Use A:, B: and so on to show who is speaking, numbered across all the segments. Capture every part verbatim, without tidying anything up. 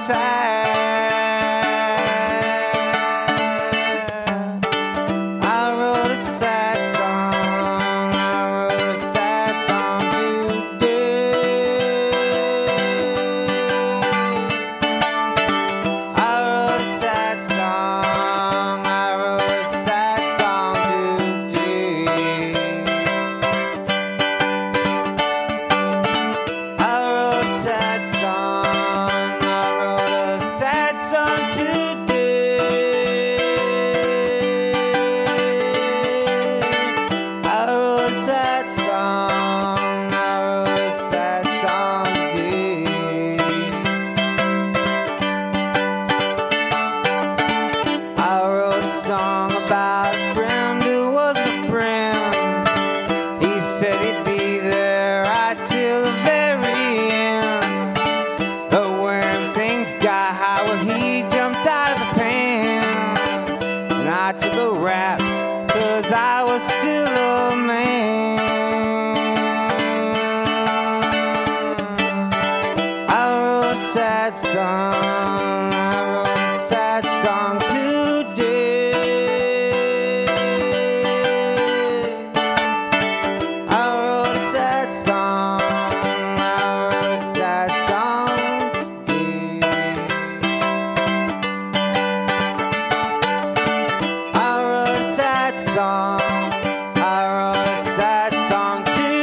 A: sad. I wrote a sad song. I wrote a sad song today. I wrote a sad song. I wrote a sad song today. I wrote a sad song. I wrote a sad song today. I wrote a sad song. I wrote a sad song today. I wrote a song about a friend who wasn't a friend. He said he'd be there right till the very end. But when things got high, well, he jumped out of the pan. And I took a rap, cause I was still a man. I wrote a sad song. I wrote a sad song today. I wrote a sad song. I wrote a sad song today. I wrote a sad song. I wrote a sad song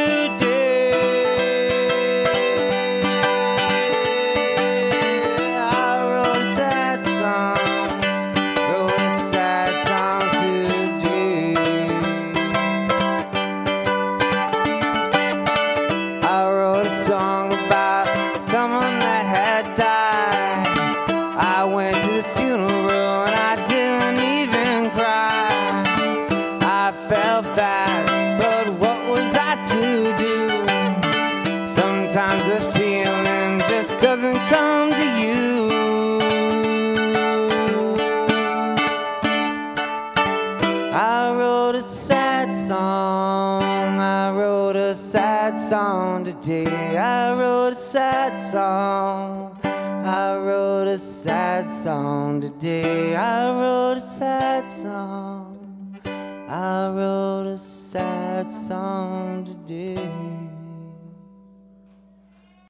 A: today. I wrote a sad song. Wrote a sad song today. I wrote a song about someone that had died. I went to the funeral and I didn't even cry. I felt bad, but what was I to do? Sometimes the feeling just doesn't come to you. I wrote a sad song. I wrote a sad song today. I wrote a sad song. I wrote a sad song today. I wrote a sad song. I wrote a sad song today.